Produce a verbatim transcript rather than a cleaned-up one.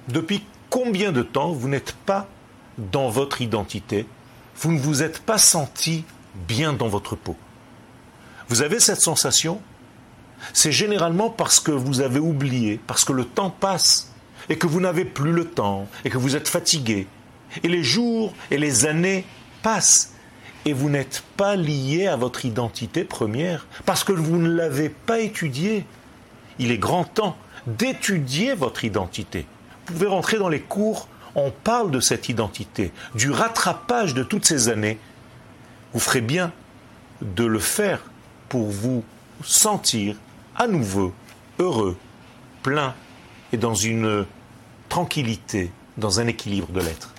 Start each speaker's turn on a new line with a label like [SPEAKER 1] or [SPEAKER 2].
[SPEAKER 1] Depuis combien de temps vous n'êtes pas dans votre identité? Vous ne vous êtes pas senti bien dans votre peau. Vous avez cette sensation? C'est généralement parce que vous avez oublié, parce que le temps passe, et que vous n'avez plus le temps, et que vous êtes fatigué. Et les jours et les années passent, et vous n'êtes pas lié à votre identité première, parce que vous ne l'avez pas étudiée. Il est grand temps d'étudier votre identité. Vous pouvez rentrer dans les cours, on parle de cette identité, du rattrapage de toutes ces années. Vous ferez bien de le faire pour vous sentir à nouveau heureux, plein et dans une tranquillité, dans un équilibre de l'être.